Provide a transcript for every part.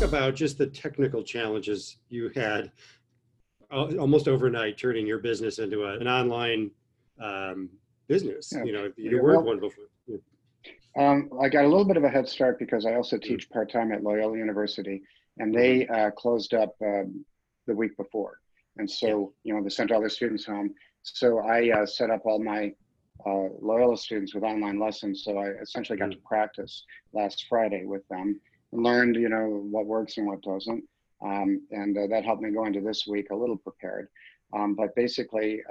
about just the technical challenges you had almost overnight turning your business into an online um, business? Yeah. You know, Yeah, you weren't well, one before. Yeah. I got a little bit of a head start because I also Mm, teach part-time at Loyola University, and mhm. they closed up the week before. And Yeah. so, they sent all their students home. So I set up all my Loyola students with online lessons. So I essentially got to Mhm. practice last Friday with them and learned, what works and what doesn't. And that helped me go into this week a little prepared. But basically,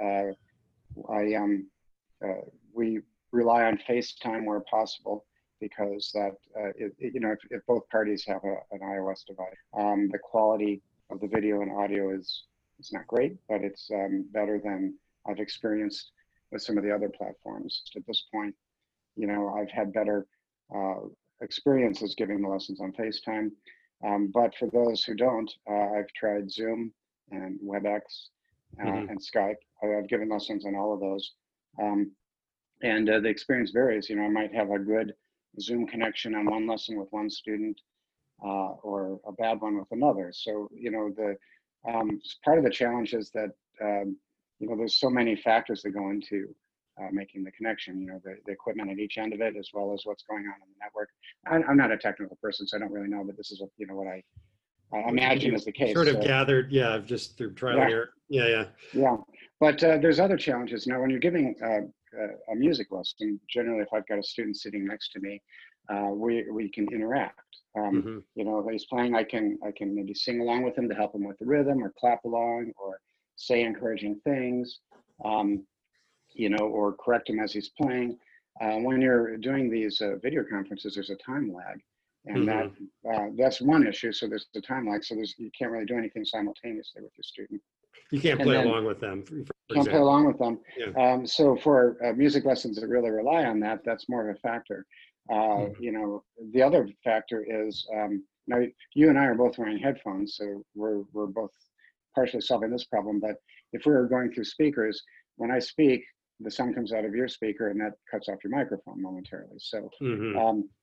I uh, we rely on FaceTime where possible because that if both parties have an iOS device, the quality of the video and audio is not great, but it's better than I've experienced with some of the other platforms. At this point, I've had better uh, experiences giving the lessons on FaceTime. But for those who don't, I've tried Zoom and WebEx Mhm. and Skype. I've given lessons on all of those. Um, and the experience varies. I might have a good Zoom connection on one lesson with one student, or a bad one with another. So the part of the challenge is that there's so many factors that go into making the connection. The equipment at each end of it, as well as what's going on in the network. I'm not a technical person, so I don't really know, but this is what I What imagine you've is the sort case. of So gathered, yeah, just through trial and yeah, error. Yeah, yeah. yeah, but there's other challenges. Now, when you're giving a music lesson, generally, if I've got a student sitting next to me, we can interact. Hmm. If he's playing, I can maybe sing along with him to help him with the rhythm, or clap along, or say encouraging things, um, or correct him as he's playing. When you're doing these video conferences, there's a time lag, and Hmm. that's one issue. So there's the time lag. So you can't really do anything simultaneously with your student. You can't And play then along with them, for can't play example. along with them. Yeah. So for music lessons that really rely on that, that's more of a factor. Mhm. The other factor is now you and I are both wearing headphones, so we're both partially solving this problem. But if we were going through speakers, when I speak, the sound comes out of your speaker, and that cuts off your microphone momentarily. So Mhm.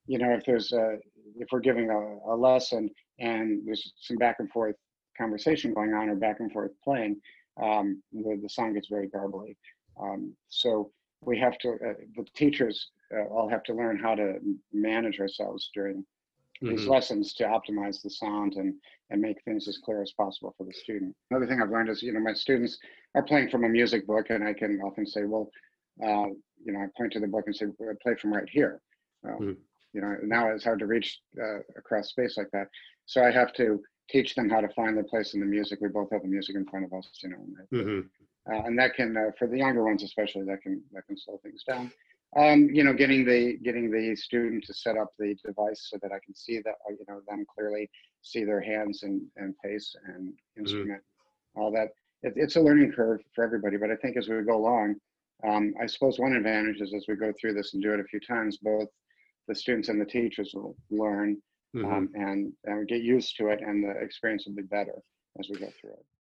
if we're giving a lesson and there's some back and forth conversation going on, or back and forth playing, the sound gets very garbly. So we have to, the teachers all have to learn how to manage ourselves during these Mhm. lessons to optimize the sound and make things as clear as possible for the student. Another thing I've learned is, my students are playing from a music book, and I can often say, well, uh, I point to the book and say, well, play from right here. Um, Mhm. Now it's hard to reach across space like that. So I have to teach them how to find their place in the music. We both have the music in front of us, Mhm. and that can, for the younger ones especially, that can slow things down. Getting the student to set up the device so that I can see that, them clearly, see their hands and face and Mhm. instrument, all that. It's a learning curve for everybody, but I think as we go along, I suppose one advantage is, as we go through this and do it a few times, both the students and the teachers will learn, Mhm. and get used to it, and the experience will be better as we go through it.